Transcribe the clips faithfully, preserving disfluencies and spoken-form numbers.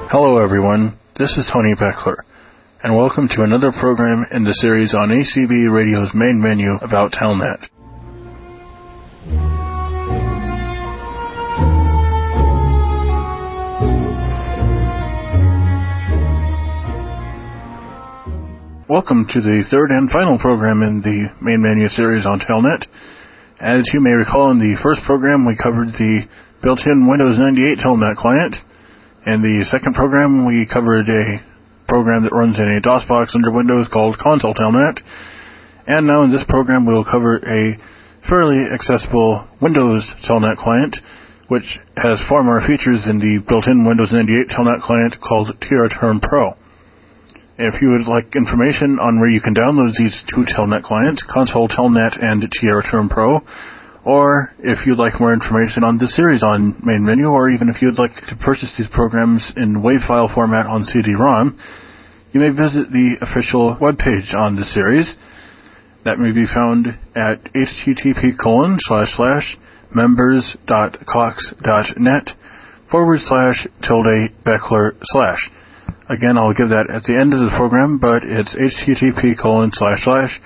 Hello everyone, this is Tony Beckler, and welcome to another program in the series on A C B Radio's main menu about Telnet. Welcome to the third and final program in the main menu series on Telnet. As you may recall, in the first program we covered the built-in Windows ninety-eight Telnet client. In the second program, we covered a program that runs in a DOS box under Windows called Console Telnet. And now in this program, we'll cover a fairly accessible Windows Telnet client, which has far more features than the built-in Windows ninety-eight Telnet client called TierraTerm Pro. If you would like information on where you can download these two Telnet clients, Console Telnet and TierraTerm Pro, or if you'd like more information on this series on main menu, or even if you'd like to purchase these programs in WAV file format on C D ROM, you may visit the official webpage on this series. That may be found at http colon slash slash members.cox.net forward slash tilde Beckler slash. Again, I'll give that at the end of the program, but it's http colon slash slash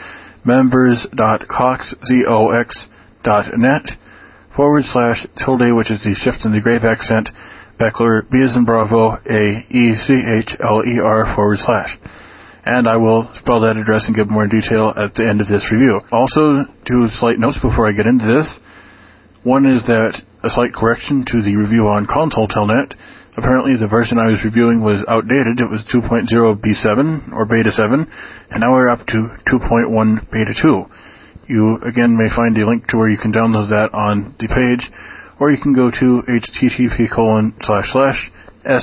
members.cox.net dot net forward slash tilde, which is the shift in the grave accent, Beckler, B as in Bravo, A E C H L E R forward slash. And I will spell that address and give more detail at the end of this review. Also, two slight notes before I get into this. One is that a slight correction to the review on Console Telnet. Apparently the version I was reviewing was outdated. It was two point oh B seven, or Beta seven, and now we're up to two point one Beta two. You, again, may find a link to where you can download that on the page, or you can go to http colon slash slash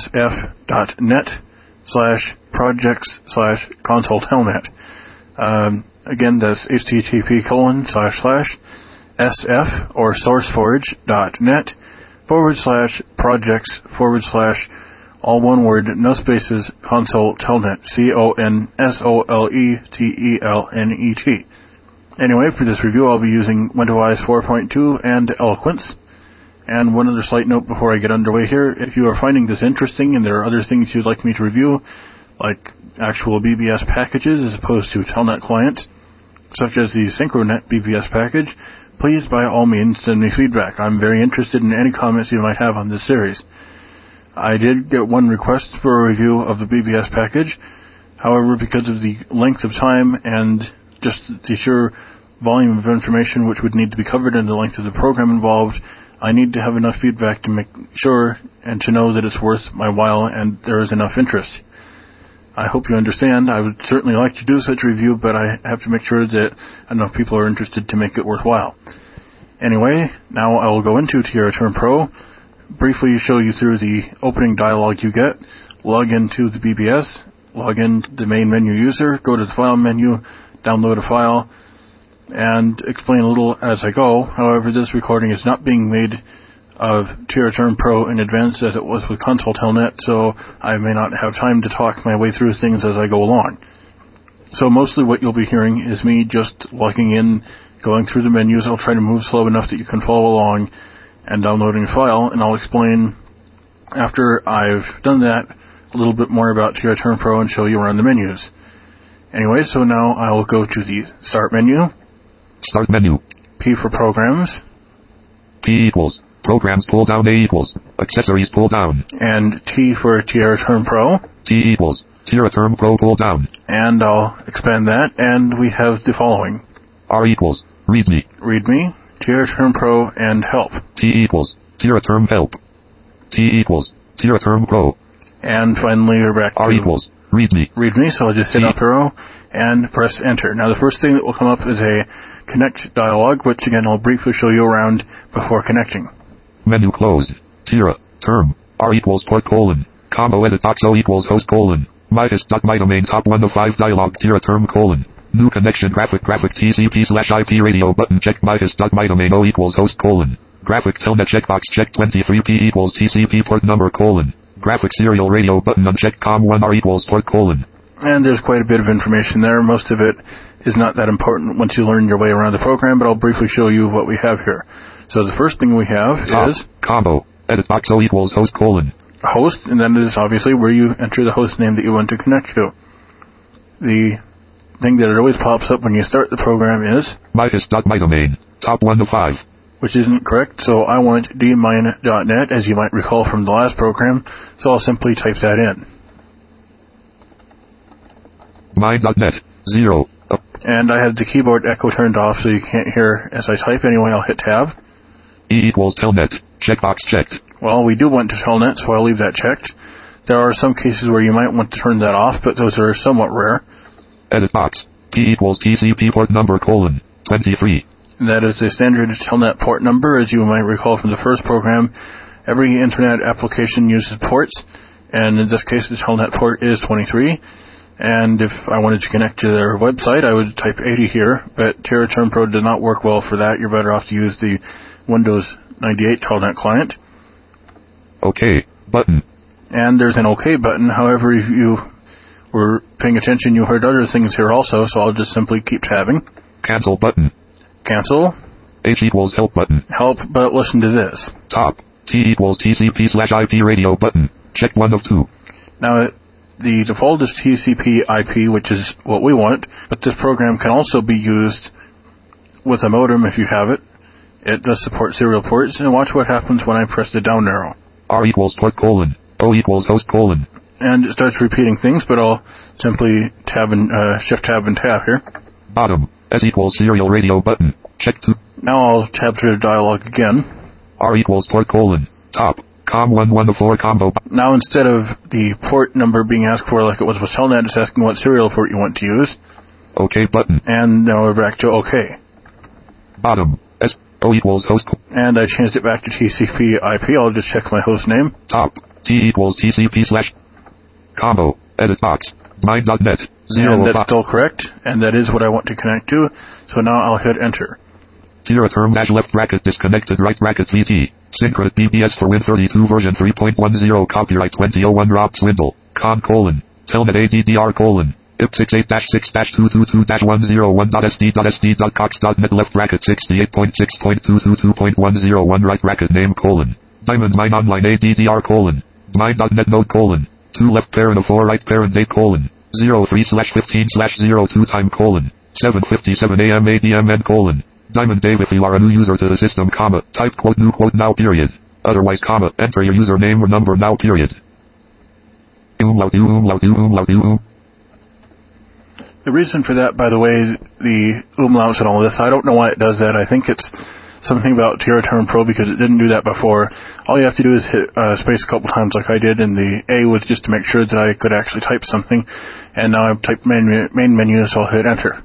sf.net slash projects slash console telnet. Um, again, that's http colon slash slash sf or sourceforge.net forward slash projects forward slash all one word, no spaces, console telnet, C O N S O L E T E L N E T. Anyway, for this review, I'll be using WindoWise four point two and Eloquence. And one other slight note before I get underway here, if you are finding this interesting and there are other things you'd like me to review, like actual B B S packages as opposed to Telnet clients, such as the Synchronet B B S package, please by all means send me feedback. I'm very interested in any comments you might have on this series. I did get one request for a review of the B B S package. However, because of the length of time and just the sheer volume of information which would need to be covered and the length of the program involved, I need to have enough feedback to make sure and to know that it's worth my while and there is enough interest. I hope you understand. I would certainly like to do such a review, but I have to make sure that enough people are interested to make it worthwhile. Anyway, now I will go into TierraTerm Pro, briefly show you through the opening dialog you get, log into the B B S, log in the main menu user, go to the file menu, download a file, and explain a little as I go. However, this recording is not being made of TierraTerm Pro in advance as it was with Console Telnet, so I may not have time to talk my way through things as I go along. So mostly what you'll be hearing is me just logging in, going through the menus. I'll try to move slow enough that you can follow along, and downloading a file, and I'll explain after I've done that a little bit more about TierraTerm Pro and show you around the menus. Anyway, so now I'll go to the Start menu. Start menu. P for Programs. P equals. Programs pull down. A equals. Accessories pull down. And T for TierraTerm Pro. T equals. TierraTerm Pro pull down. And I'll expand that, and we have the following. R equals. README. README, TierraTerm Pro, and Help. T equals. TierraTerm Help. T equals. TierraTerm Pro. And finally, we're back R to equals. README. README, so I'll just hit up arrow and press Enter. Now the first thing that will come up is a Connect dialog, which again I'll briefly show you around before connecting. Menu closed. TierraTerm. R equals port colon. Combo edit oxo equals host colon. Midas dot my domain top one of five dialog TierraTerm colon. New connection graphic graphic T C P slash I P radio button check Midas dot my domain O equals host colon. Graphic Telnet checkbox check twenty-three P equals T C P port number colon. Graphic serial radio button unchecked com one R equals port colon. And there's quite a bit of information there. Most of it is not that important once you learn your way around the program, but I'll briefly show you what we have here. So the first thing we have Top, is combo edit box O equals host colon. host, and then it is obviously where you enter the host name that you want to connect to. The thing that it always pops up when you start the program is Midas.mydomain, top one to five. Which isn't correct, so I want d mine dot net, as you might recall from the last program, so I'll simply type that in. Mine dot net, zero. Uh, and I had the keyboard echo turned off so you can't hear as I type. Anyway, I'll hit tab. E equals telnet, checkbox checked. Well, we do want to telnet, so I'll leave that checked. There are some cases where you might want to turn that off, but those are somewhat rare. Edit box, P equals T C P port number colon, twenty-three. That is the standard telnet port number. As you might recall from the first program, every internet application uses ports, and in this case the telnet port is twenty-three. And if I wanted to connect to their website, I would type eighty here, but Tira Term Pro does not work well for that. You're better off to use the Windows ninety-eight telnet client. OK button. And there's an OK button. However, if you were paying attention, you heard other things here also, so I'll just simply keep tabbing. Cancel button. Cancel. H equals help button. Help, but listen to this. Top. T equals T C P slash I P radio button. Check one of two. Now, the default is T C P I P, which is what we want, but this program can also be used with a modem if you have it. It does support serial ports, and watch what happens when I press the down arrow. R equals port colon. O equals host colon. And it starts repeating things, but I'll simply tab and uh, shift tab and tab here. Bottom. S equals serial radio button. Check two. Now I'll tab through the dialog again. R equals port colon. Top. Com one one four combo. Now instead of the port number being asked for like it was with Telnet, it's asking what serial port you want to use. OK button. And now we're back to OK. Bottom. S. O equals host. And I changed it back to T C P I P. I'll just check my host name. Top. T equals T C P slash combo. Edit box. Mine dot net. Zero. And that's still correct. And that is what I want to connect to. So now I'll hit enter. Tira term dash left bracket disconnected right bracket V T. Synchrony B B S for Win thirty-two version three point ten. Copyright twenty oh one Rob Swindle. Con colon. Telnet A D D R colon. I P sixty-eight dash six dash two twenty-two dash one oh one dot S D dot S D dot cox dot net left bracket sixty-eight point six point two twenty-two point one oh one right bracket name colon. Diamond Mine Online A D D R colon. Mine dot net node colon. two left parent of four right parent date colon. zero three slash fifteen slash zero two time colon. seven fifty-seven A M A D M N colon. Diamond Dave, if you are a new user to the system, comma, type quote new quote now period. Otherwise, comma, enter your username or number now period. Umlaut, umlaut, umlaut, um. The reason for that, by the way, the umlauts and all this, I don't know why it does that. I think it's something about Tira Term Pro because it didn't do that before. All you have to do is hit uh, space a couple times like I did, and the A was just to make sure that I could actually type something. And now I've typed main, main menu, so I'll hit enter.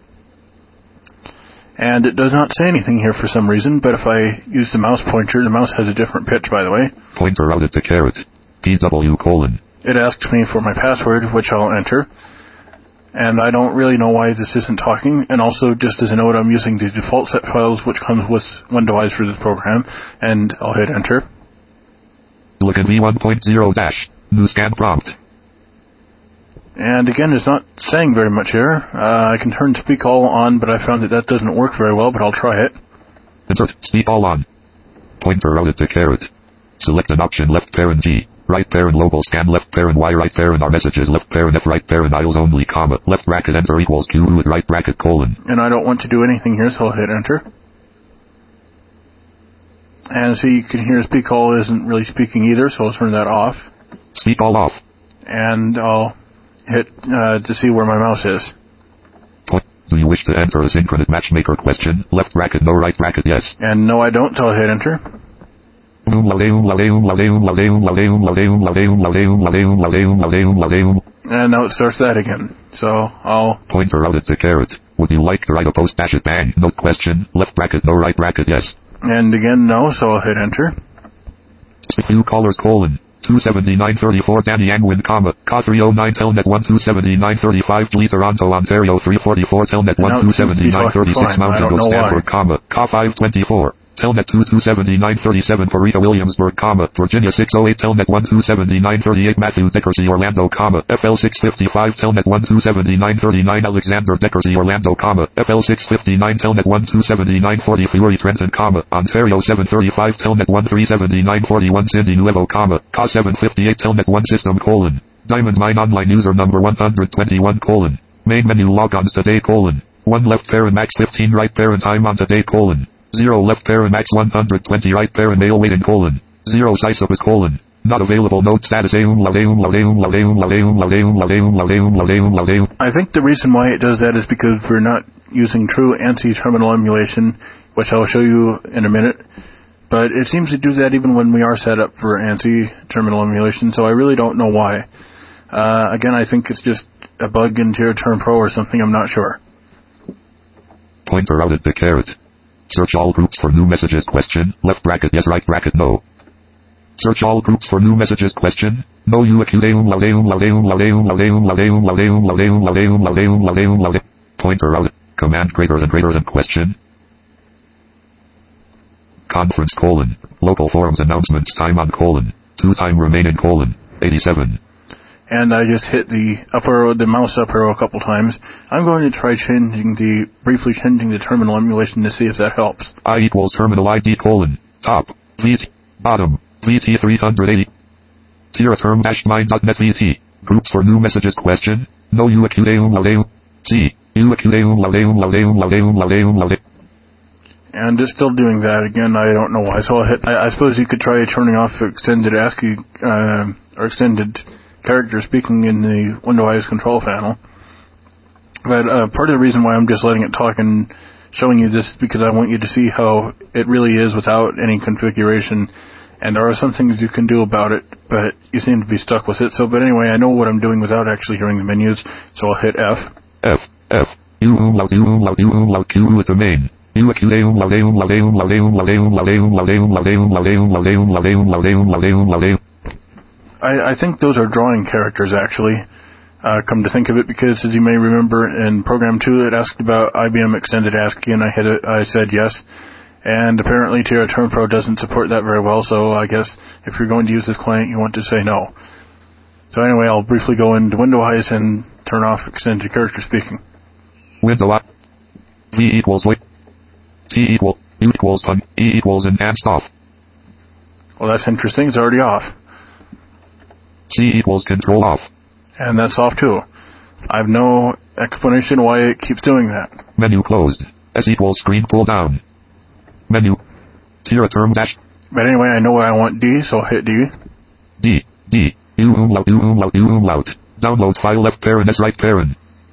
And it does not say anything here for some reason, but if I use the mouse pointer, the mouse has a different pitch, by the way. Pointer routed to caret. P W colon. It asks me for my password, which I'll enter. And I don't really know why this isn't talking. And also, just as a note, I'm using the default set files, which comes with Windows for this program. And I'll hit enter. Look at V one point oh dash. New scan prompt. And again, it's not saying very much here. Uh, I can turn speak all on, but I found that that doesn't work very well, but I'll try it. Insert speak all on. Pointer routed to caret. Select an option left parent G. Right parent global scan left parent Y right parent R messages left parent F right parent aisles only comma left bracket enter equals Q right bracket colon. And I don't want to do anything here, so I'll hit enter. And see, you can hear speak all isn't really speaking either, so I'll turn that off. Speak all off. And I'll hit uh, to see where my mouse is. Do you wish to enter a synchronous matchmaker question? Left bracket no right bracket yes. And no I don't, so I'll hit enter. And now it starts that again. So I'll pointer routed to caret. Would you like to write a post dash it bang? No question. Left bracket no right bracket yes. And again no, so I'll hit enter. Few callers colon. two seventy-nine thirty-four Danny Angwin, comma, C A three oh nine Telnet one two seventy-nine thirty-five Lee Toronto, Ontario three forty-four Telnet one two seventy-nine thirty-six Mountain Goat Stanford, comma, C A five twenty-four. Telnet two two seven nine three seven for Rita Williamsburg, comma, Virginia six oh eight, Telnet one two seven nine three eight Matthew Deckersey, Orlando, comma, F L six fifty-five, Telnet one two seven nine three nine Alexander Deckersey, Orlando, comma, F L six fifty-nine, Telnet one two seven nine forty Fury, Trenton, comma, Ontario seven thirty-five, Telnet one three seven nine forty-one Cindy Nuevo, comma, C A seven fifty-eight, Telnet one system, colon, Diamond Mine Online user number one twenty-one, colon, main menu logons today, colon, one left parent max fifteen right parent time on today, colon, zero left parent max one hundred twenty right parent mail waiting, colon, zero Sysopus, colon, not available node status aum laudeum laudeum laudeum laudeum laudeum laudeum laudeum laudeum laudeum. I think the reason why it does that is because we're not using true ANSI terminal emulation, which I'll show you in a minute. But it seems to do that even when we are set up for ANSI terminal emulation, so I really don't know why. Uh, again, I think it's just a bug in TierraTerm Pro or something, I'm not sure. Pointer routed to caret. Search all groups for new messages, question, left bracket yes, right bracket no. Search all groups for new messages, question, no uacudeum laudeum laudeum laudeum laudeum laudeum laudeum laudeum laudeum laudeum laudeum laudeum. Pointer routed, command greater than greater than question. Conference, colon, local forums announcements time on, colon, two time remaining, colon, eighty-seven. And I just hit the up arrow, the mouse up arrow a couple times. I'm going to try changing the, briefly changing the terminal emulation to see if that helps. I equals terminal I D, colon, top, V T, bottom, V T three eighty. TierraTerm dash mine dot net V T. Groups for new messages, question, no uacudeum laudeum, C, uacudeum laudeum laudeum laudeum laudeum laudeum. And it's still doing that again. I don't know why. So I'll hit, I, I suppose you could try turning off extended ASCII, uh, or extended character speaking in the Windows control panel. But uh, part of the reason why I'm just letting it talk and showing you this is because I want you to see how it really is without any configuration. And there are some things you can do about it, but you seem to be stuck with it. So, but anyway, I know what I'm doing without actually hearing the menus. So I'll hit F. F, F, U umlaut, U umlaut, U umlaut, Q with the main. Uacudeum laudeum laudeum laudeum laudeum laudeum laudeum laudeum laudeum laudeum laudeum laudeum laudeum laudeum. I, I think those are drawing characters, actually, uh, come to think of it, because as you may remember in Program two, it asked about I B M Extended ASCII, and I hit it, I said yes, and apparently TierraTerm Pro doesn't support that very well, so I guess if you're going to use this client, you want to say no. So anyway, I'll briefly go into Windows and turn off Extended Character Speaking. Window V equals wait, T equal, U equals ton, E equals enhanced off. Well, that's interesting, it's already off. C equals control off. And that's off too. I have no explanation why it keeps doing that. Menu closed. S equals screen pull down. Menu. TierraTerm dash. But anyway, I know what I want D, so I'll hit D. D. D. U umlaut, U umlaut, U umlaut. Download file left parent S right parent.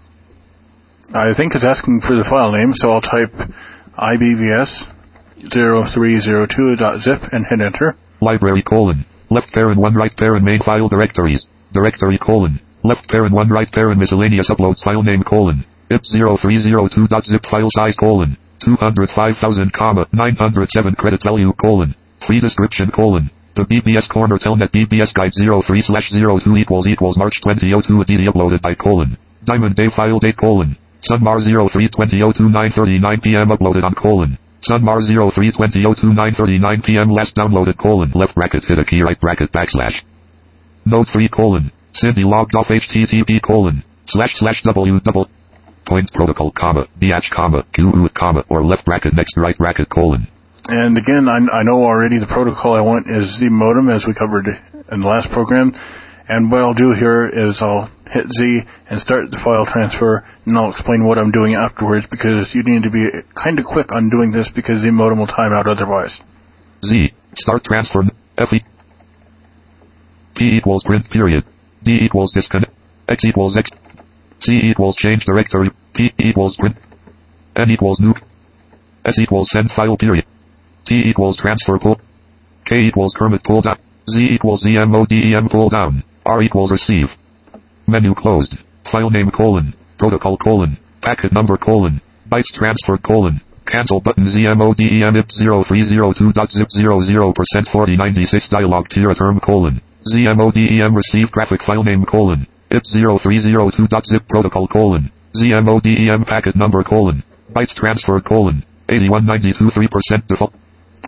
I think it's asking for the file name, so I'll type I B V S zero three zero two dot zip and hit enter. Library, colon. Left parent one right parent main file directories. Directory, colon. Left parent one right parent miscellaneous uploads file name, colon. I P zero three zero two dot zip file size, colon. two hundred five thousand, nine hundred seven credit value, colon. Free description, colon. The B B S corner telnet B B S guide zero three slash zero two equals equals March twentieth oh two D D uploaded by, colon. Diamond Day file date, colon. Sunmar zero three twenty oh two nine thirty-nine p m uploaded on, colon. Sunmar zero three twenty oh two nine thirty-nine p m last downloaded, colon. Left bracket hit a key right bracket backslash. Node three, colon. Cindy logged off H T T P colon. Slash slash W double. Point protocol, comma. B H, comma. Q, comma. Or left bracket next right bracket, colon. And again, I, I know already the protocol I want is Z modem, as we covered in the last program. And what I'll do here is I'll hit Z and start the file transfer, and I'll explain what I'm doing afterwards, because you need to be kind of quick on doing this because the modem will time out otherwise. Z, start transfer, F E, P equals print period, D equals disconnect, X equals X, C equals change directory, P equals print, N equals nuke, S equals send file period, T equals transfer pull, K equals Kermit pull down, Z equals Z M O D E M pull down, R equals receive. Menu closed. File name, colon. Protocol, colon. Packet number, colon. Bytes transferred, colon. Cancel button Z M O D E M I P zero three zero two dot zip zero zero percent forty ninety-six dialog TierraTerm, colon. Z M O D E M receive graphic file name, colon. I P zero three zero two dot zip protocol, colon. Z M O D E M packet number, colon. Bytes transferred, colon. eighty-one ninety-two three percent default.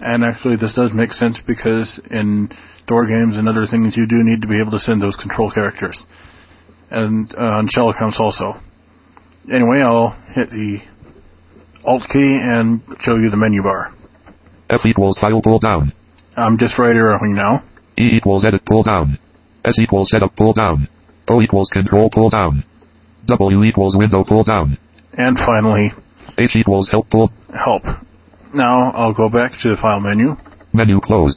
And actually this does make sense because in door games and other things you do need to be able to send those control characters. And uh, on shell accounts also. Anyway, I'll hit the Alt key and show you the menu bar. F equals file pull down. I'm just right arrowing now. E equals edit pull down. S equals setup pull down. O equals control pull down. W equals window pull down. And finally, H equals help pull. Help. Now I'll go back to the file menu. Menu closed.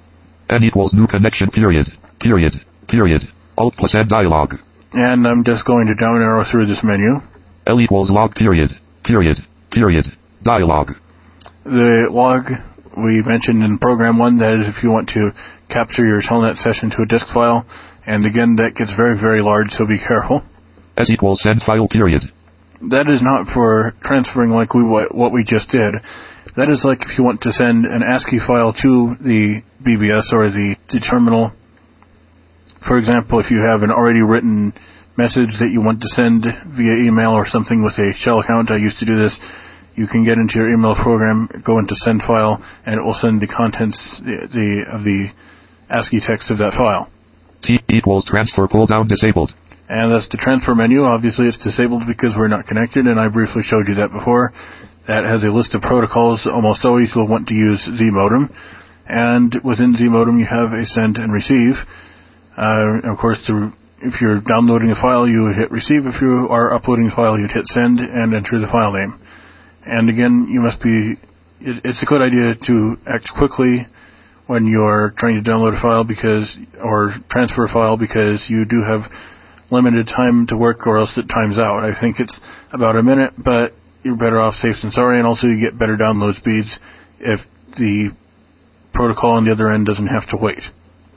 N equals new connection period. Period. Period. Alt plus N dialog. And I'm just going to down arrow through this menu. L equals log period. Period. Period. Dialog. The log we mentioned in program one, that is if you want to capture your telnet session to a disk file. And again, that gets very, very large, so be careful. S equals send file period. That is not for transferring like we what, what we just did. That is like if you want to send an ASCII file to the B B S or the, the terminal. For example, if you have an already written message that you want to send via email or something with a shell account, I used to do this. You can get into your email program, go into send file, and it will send the contents the, the, of the ASCII text of that file. T equals transfer pull down disabled. And that's the transfer menu. Obviously it's disabled because we're not connected, and I briefly showed you that before. That has a list of protocols. Almost always you'll want to use Z-modem. And within Z-modem you have a send and receive. Uh, of course, to, if you're downloading a file, you hit receive. If you are uploading a file, you'd hit send and enter the file name. And again, you must be, it, it's a good idea to act quickly when you're trying to download a file because, or transfer a file, because you do have limited time to work or else it times out. I think it's about a minute, but you're better off safe than sorry, and also you get better download speeds if the protocol on the other end doesn't have to wait.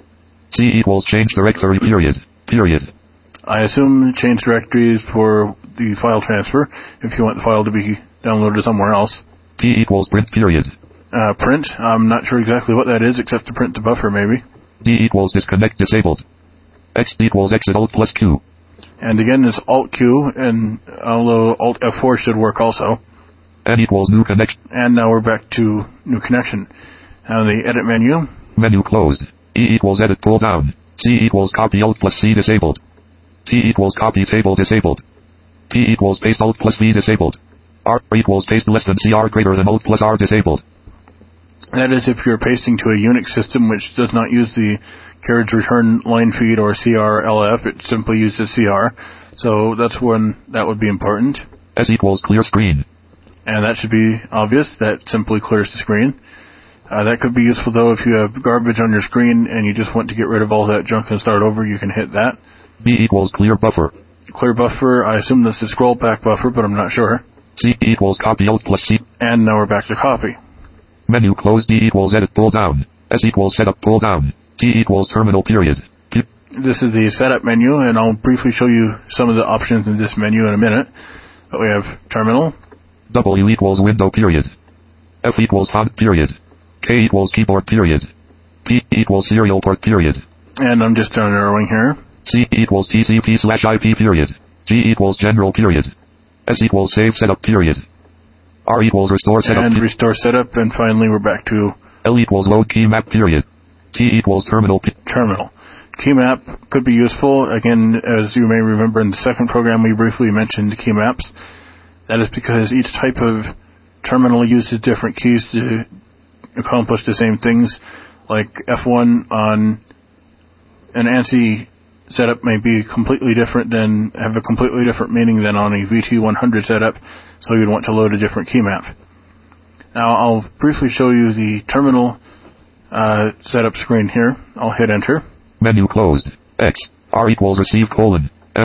C equals change directory period. Period. I assume change directory is for the file transfer, if you want the file to be downloaded somewhere else. P equals print period. Uh, print, I'm not sure exactly what that is, except to print the buffer maybe. D equals disconnect disabled. X equals exit alt plus Q. And again, it's Alt Q, and although Alt F four should work also. N equals new connection. And now we're back to new connection. Now the edit menu. Menu closed. E equals edit pull down. C equals copy alt plus C disabled. T equals copy table disabled. P equals paste alt plus V disabled. R equals paste less than C R greater than alt plus R disabled. That is if you're pasting to a Unix system which does not use the carriage return line feed or C R L F, it simply uses C R. So that's when that would be important. S equals clear screen. And that should be obvious. That simply clears the screen. Uh, that could be useful though if you have garbage on your screen and you just want to get rid of all that junk and start over, you can hit that. B equals clear buffer. Clear buffer, I assume that's the scroll back buffer, but I'm not sure. C equals copy alt plus C. And now we're back to copy. Menu closed. D equals edit pull down. S equals setup pull down. T equals terminal period. P- this is the setup menu, and I'll briefly show you some of the options in this menu in a minute. But we have terminal. W equals window period. F equals font period. K equals keyboard period. P equals serial port period. And I'm just down arrowing here. C equals T C P slash I P period. G equals general period. S equals save setup period. R equals restore setup. And restore setup, and finally we're back to L equals load key map period. T equals terminal. P- terminal. Key map could be useful. Again, as you may remember in the second program we briefly mentioned key maps. That is because each type of terminal uses different keys to accomplish the same things. Like F one on an ANSI setup may be completely different than, have a completely different meaning than on a V T one hundred setup, so you'd want to load a different key map. Now I'll briefly show you the terminal uh, setup screen here. I'll hit enter. Menu closed. X. R equals receive colon. F.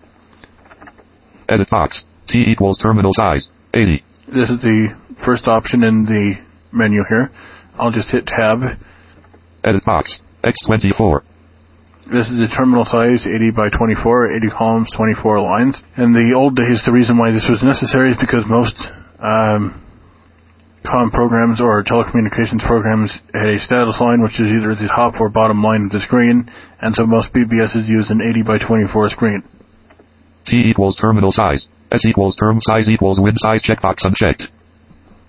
Edit box. T equals terminal size. eighty. This is the first option in the menu here. I'll just hit tab. Edit box. X twenty-four. This is the terminal size, eighty by twenty-four, eighty columns, twenty-four lines. In the old days, the reason why this was necessary is because most um, comm programs or telecommunications programs had a status line, which is either the top or bottom line of the screen, and so most B B Ss use an eighty by twenty-four screen. T equals terminal size. S equals term size equals win size checkbox unchecked.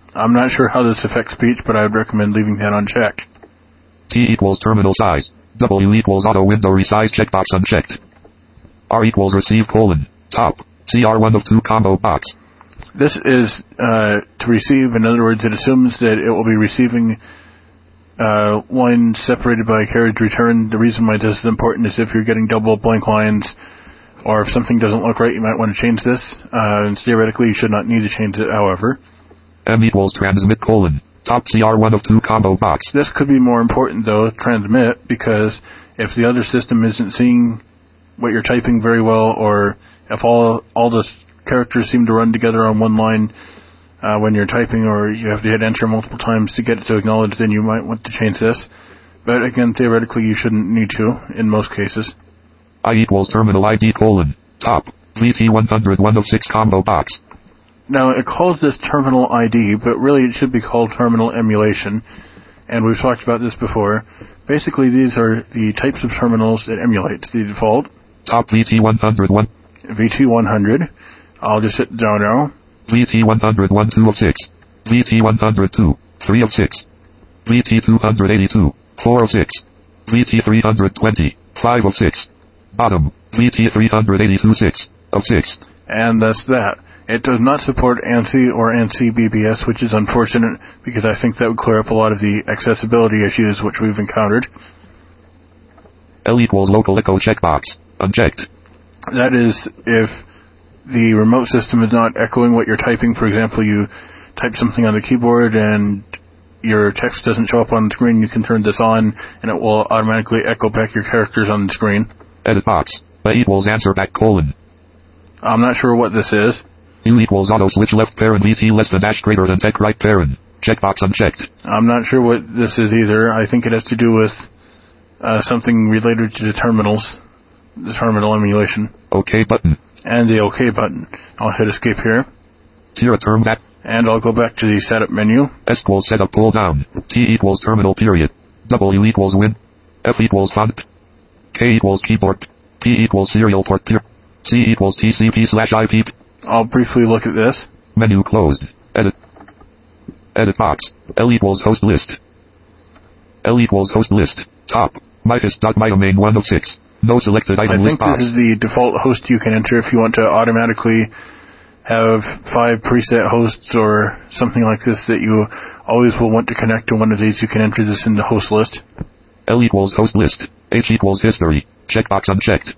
I'm not sure how this affects speech, but I would recommend leaving that unchecked. T equals terminal size. W equals auto window resize checkbox unchecked. R equals receive colon. Top. C R one of two combo box. This is uh, to receive. In other words, it assumes that it will be receiving uh, line separated by a carriage return. The reason why this is important is if you're getting double blank lines, or if something doesn't look right, you might want to change this. Uh, and theoretically, you should not need to change it, however. M equals transmit colon. Top C R one of two combo box. This could be more important, though, transmit, because if the other system isn't seeing what you're typing very well, or if all all the characters seem to run together on one line uh, when you're typing, or you have to hit enter multiple times to get it to acknowledge, then you might want to change this. But again, theoretically, you shouldn't need to in most cases. I equals terminal I D colon. Top. V T one hundred one of six combo box. Now, it calls this terminal I D, but really it should be called terminal emulation. And we've talked about this before. Basically, these are the types of terminals it emulates. The default. Top V T one hundred one. V T one hundred. I'll just hit down arrow. V T one hundred one two of six. V T one hundred two. three of six. V T two eighty-two. four of six. V T three twenty. five of six. Bottom. V T three eighty-two. six of six. And that's that. It does not support ANSI or ANSI B B S, which is unfortunate because I think that would clear up a lot of the accessibility issues which we've encountered. L equals local echo checkbox. Unchecked. That is if the remote system is not echoing what you're typing. For example, you type something on the keyboard and your text doesn't show up on the screen, you can turn this on and it will automatically echo back your characters on the screen. Edit box. A equals answer back colon. I'm not sure what this is. U equals auto switch left parent V T less than dash greater than tech right parent. Checkbox unchecked. I'm not sure what this is either. I think it has to do with uh, something related to the terminals. The terminal emulation. OK button. And the OK button. I'll hit escape here. Tira term that. And I'll go back to the setup menu. S equals setup pull down. T equals terminal period. W equals win. F equals font. K equals keyboard. P equals serial port tier. C equals T C P slash I P. I'll briefly look at this. Menu closed. Edit. Edit box. L equals host list. L equals host list. Top. Midas.mydomain one of six. No selected item I list think box. This is the default host you can enter if you want to automatically have five preset hosts or something like this that you always will want to connect to one of these. You can enter this in the host list. L equals host list. H equals history. Checkbox unchecked.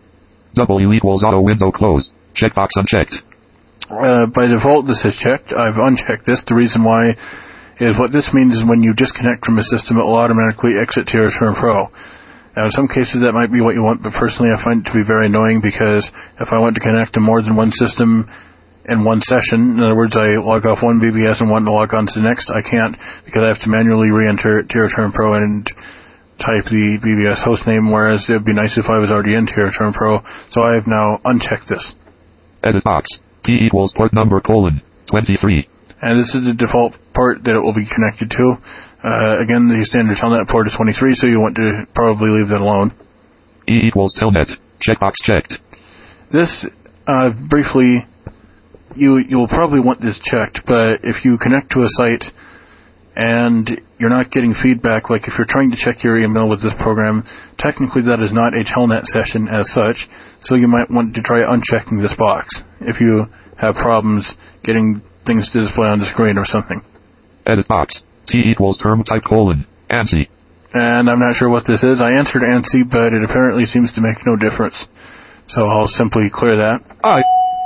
W equals auto window close. Checkbox unchecked. Uh, by default, this is checked. I've unchecked this. The reason why is what this means is when you disconnect from a system, it will automatically exit Tira Term Pro. Now, in some cases, that might be what you want, but personally, I find it to be very annoying because if I want to connect to more than one system in one session, in other words, I log off one B B S and want to log on to the next, I can't because I have to manually re-enter Tira Term Pro and type the B B S host name, whereas it would be nice if I was already in Tira Term Pro, so I have now unchecked this. Edit box. P equals port number colon twenty-three. And this is the default port that it will be connected to. Uh, again, the standard telnet port is twenty-three, so you want to probably leave that alone. E equals telnet. Checkbox checked. This, uh, briefly, you, you'll probably want this checked, but if you connect to a site and you're not getting feedback, like if you're trying to check your email with this program, technically that is not a telnet session as such, so you might want to try unchecking this box if you have problems getting things to display on the screen or something. Edit box. T equals term type colon ANSI. And I'm not sure what this is. I answered ANSI, but it apparently seems to make no difference. So I'll simply clear that. I.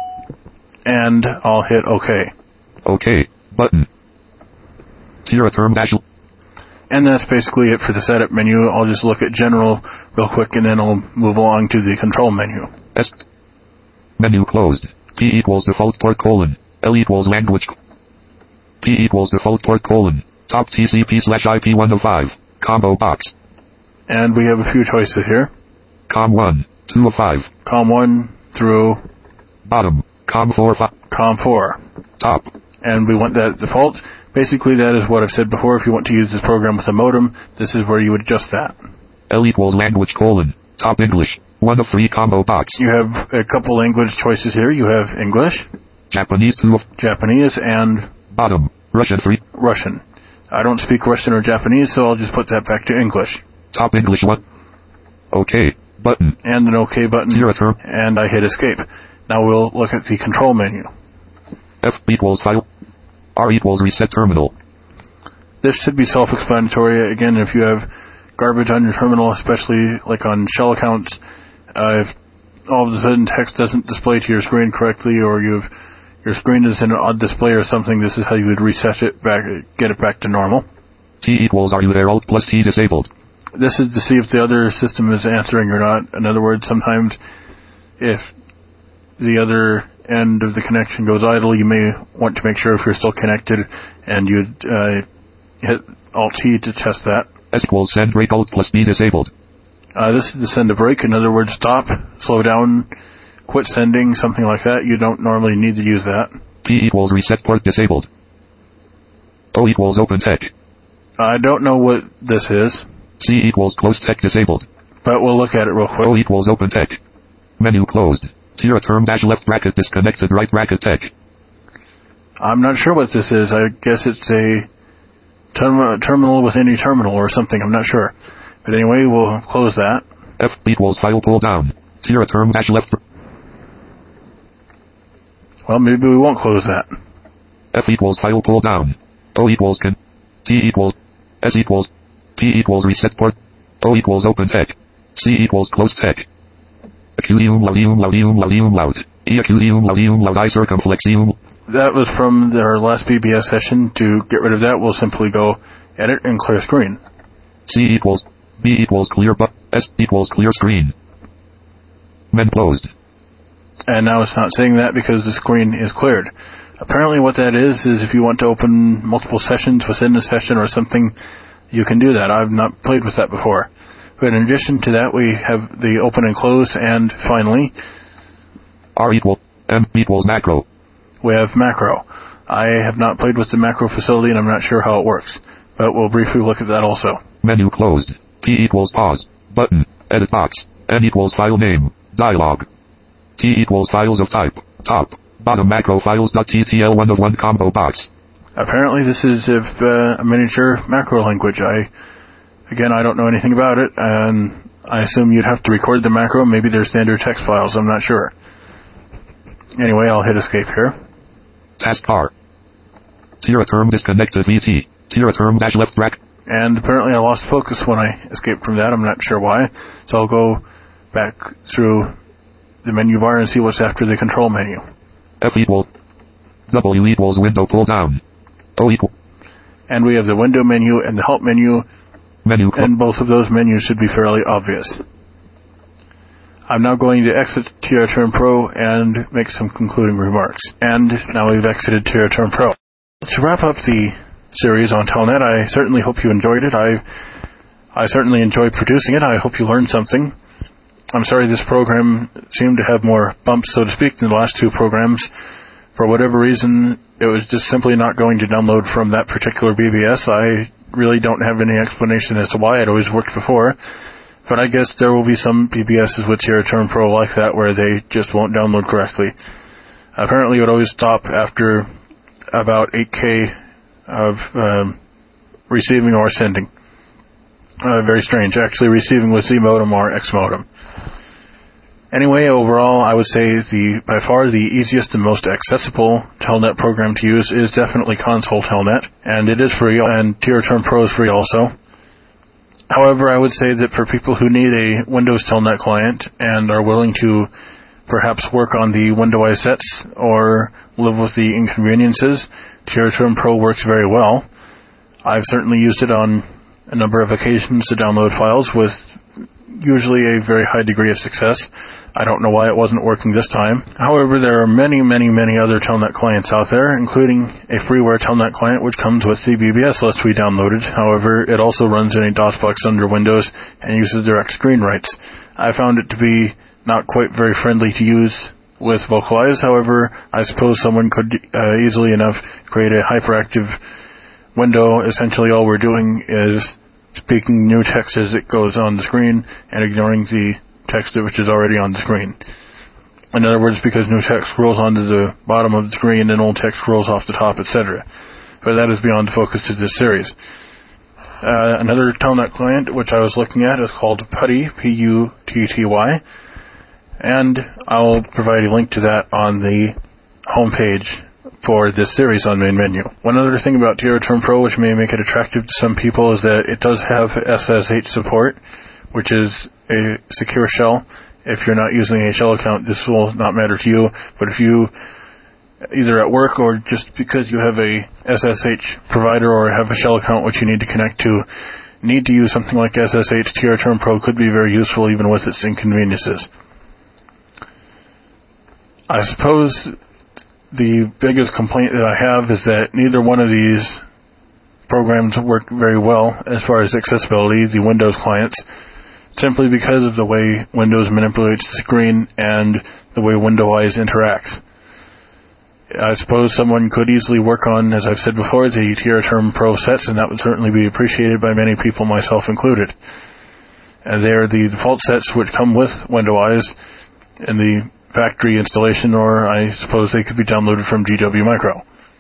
And I'll hit OK. OK. Button. Tira term dash. And that's basically it for the setup menu. I'll just look at general real quick and then I'll move along to the control menu. S. Menu closed. P equals default port colon. L equals language. P equals default port colon. Top T C P slash I P one oh five. Combo box. And we have a few choices here. Com one. two of five. Com one through. Bottom. Com four. Fi- Com four. Top. And we want that default. Basically, that is what I've said before. If you want to use this program with a modem, this is where you would adjust that. L equals language colon. Top English. One of three combo box. You have a couple language choices here. You have English. Japanese two of. Japanese and. Bottom. Russian three. Russian. I don't speak Russian or Japanese, so I'll just put that back to English. Top English one. OK. Button. And an OK button. Tira term. And I hit escape. Now we'll look at the control menu. F equals file. R equals reset terminal. This should be self-explanatory. Again, if you have garbage on your terminal, especially like on shell accounts, uh, if all of a sudden text doesn't display to your screen correctly, or you've your screen is in an odd display or something, this is how you would reset it back, get it back to normal. T equals are you there, Alt plus T disabled. This is to see if the other system is answering or not. In other words, sometimes if the other end of the connection goes idle, you may want to make sure if you're still connected, and you'd uh, hit Alt T to test that. S equals send break, Alt plus B disabled. Uh, this is to send a break. In other words, stop, slow down, quit sending, something like that. You don't normally need to use that. P equals reset port disabled. O equals open tech. I don't know what this is. C equals close tech disabled. But we'll look at it real quick. O equals open tech. Menu closed. Tira term dash left bracket disconnected right bracket tech. I'm not sure what this is. I guess it's a term- terminal within a terminal or something. I'm not sure. But anyway, we'll close that. F equals file pull down. Tira term dash left. Well, maybe we won't close that. F equals file pull down. O equals can. T equals. S equals. P equals reset port. O equals open tech. C equals close tech. Aculeum laudium laudium laudium loud. E aculeum laudium laudi circumflexium. That was from our last B B S session. To get rid of that, we'll simply go edit and clear screen. C equals. B equals clear but. S equals clear screen. Men closed. And now it's not saying that because the screen is cleared. Apparently what that is, is if you want to open multiple sessions within a session or something, you can do that. I've not played with that before. But in addition to that, we have the open and close, and finally, R equal, M equals macro. We have macro. I have not played with the macro facility, and I'm not sure how it works. But we'll briefly look at that also. Menu closed. P equals pause. Button. Edit box. N equals file name. Dialog. T equals files of type. Top. Bottom macro files.ttl one of one combo box. Apparently this is if, uh, a miniature macro language. I, again, I don't know anything about it, and I assume you'd have to record the macro. Maybe they're standard text files. I'm not sure. Anyway, I'll hit escape here. Taskbar. Tira term disconnected V T. Tira term dash left bracket. And apparently I lost focus when I escaped from that. I'm not sure why. So I'll go back through the menu bar and see what's after the control menu. F equal. W equals window pull down. O equal. And we have the window menu and the help menu. Menu. And both of those menus should be fairly obvious. I'm now going to exit Tira Term Pro and make some concluding remarks. And now we've exited Tira Term Pro. To wrap up the series on Telnet, I certainly hope you enjoyed it. I I certainly enjoyed producing it. I hope you learned something. I'm sorry this program seemed to have more bumps, so to speak, than the last two programs. For whatever reason, it was just simply not going to download from that particular B B S. I really don't have any explanation as to why. It always worked before. But I guess there will be some B B Ss with Tira Term Pro like that where they just won't download correctly. Apparently it would always stop after about eight K of um, receiving or sending. Uh, very strange. Actually receiving with Z modem or X modem. Anyway, overall, I would say the by far the easiest and most accessible Telnet program to use is definitely Console Telnet, and it is free, and Tira Term Pro is free also. However, I would say that for people who need a Windows Telnet client and are willing to perhaps work on the Windows sets or live with the inconveniences, Tira Term Pro works very well. I've certainly used it on a number of occasions to download files with usually a very high degree of success. I don't know why it wasn't working this time. However, there are many, many, many other Telnet clients out there, including a freeware Telnet client which comes with the B B S list we downloaded. However, it also runs in a DOSBox under Windows and uses direct screen writes. I found it to be not quite very friendly to use with Vocalize. However, I suppose someone could uh, easily enough create a hyperactive window. Essentially all we're doing is speaking new text as it goes on the screen and ignoring the text which is already on the screen. In other words, because new text scrolls onto the bottom of the screen and old text scrolls off the top, et cetera. but that is beyond the focus of this series. Uh, another Telnet client which I was looking at is called Putty, P U T T Y, and I'll provide a link to that on the homepage for this series on main menu. One other thing about Tira Term Pro which may make it attractive to some people is that it does have S S H support, which is a secure shell. If you're not using a shell account, this will not matter to you, but if you, either at work or just because you have a S S H provider or have a shell account which you need to connect to, need to use something like S S H, Tira Term Pro could be very useful even with its inconveniences. I suppose the biggest complaint that I have is that neither one of these programs work very well as far as accessibility, the Windows clients, simply because of the way Windows manipulates the screen and the way WindowEyes interacts. I suppose someone could easily work on, as I've said before, the Tira Term Pro sets, and that would certainly be appreciated by many people, myself included. And they are the default sets which come with WindowEyes in the factory installation, or I suppose they could be downloaded from G W Micro.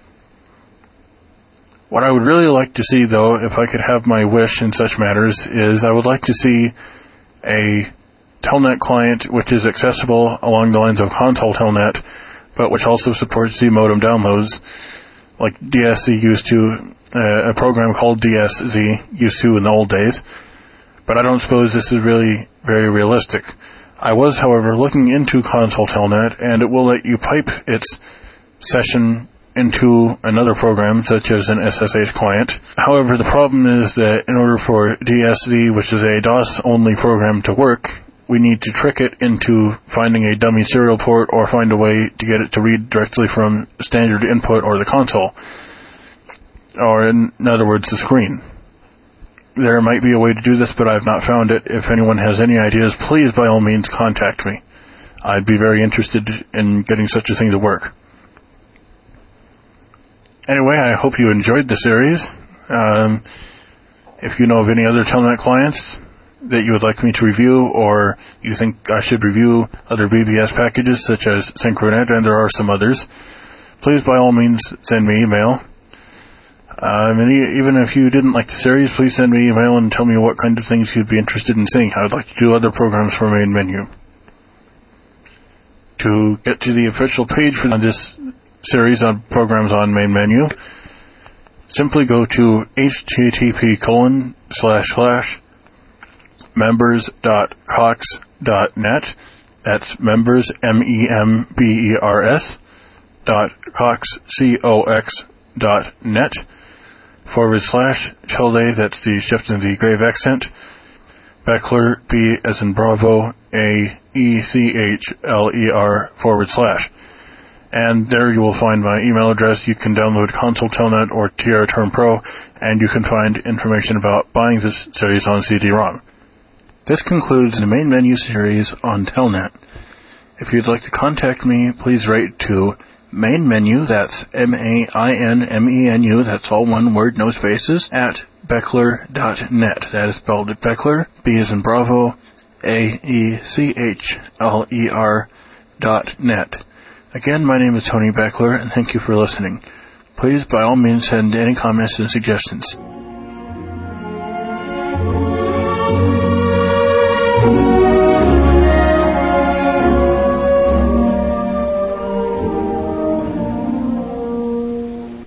What I would really like to see, though, if I could have my wish in such matters, is I would like to see a Telnet client which is accessible along the lines of Console Telnet, but which also supports Z modem downloads, like D S Z used to, uh, a program called D S Z used to in the old days. But I don't suppose this is really very realistic. I was, however, looking into Console Telnet, and it will let you pipe its session into another program, such as an S S H client. However, the problem is that in order for D S Z, which is a DOS-only program, to work, we need to trick it into finding a dummy serial port or find a way to get it to read directly from standard input or the console, or in, in other words, the screen. There might be a way to do this, but I have not found it. If anyone has any ideas, please by all means contact me. I'd be very interested in getting such a thing to work. Anyway, I hope you enjoyed the series. Um, if you know of any other Telnet clients that you would like me to review, or you think I should review other B B S packages such as Synchronet, and there are some others, please by all means send me email. Um, and e- even if you didn't like the series, please send me email and tell me what kind of things you'd be interested in seeing. I would like to do other programs for main menu. To get to the official page for this series on programs on main menu, simply go to http colon slash slash members dot cox dot net. That's members, M E M B E R S, dot cox, C O X, dot net, forward slash tilde, that's the shift in the grave accent, Beckler, B as in Bravo, A E C H L E R, forward slash. And there you will find my email address. You can download Console Telnet or Tira Term Pro, and you can find information about buying this series on C D ROM. This concludes the main menu series on Telnet. If you'd like to contact me, please write to main menu, that's M A I N M E N U, that's all one word, no spaces, at Beckler dot net. That is spelled Beckler, B as in Bravo, A E C H L E R dot net. Again, my name is Tony Beckler, and thank you for listening. Please, by all means, send any comments and suggestions.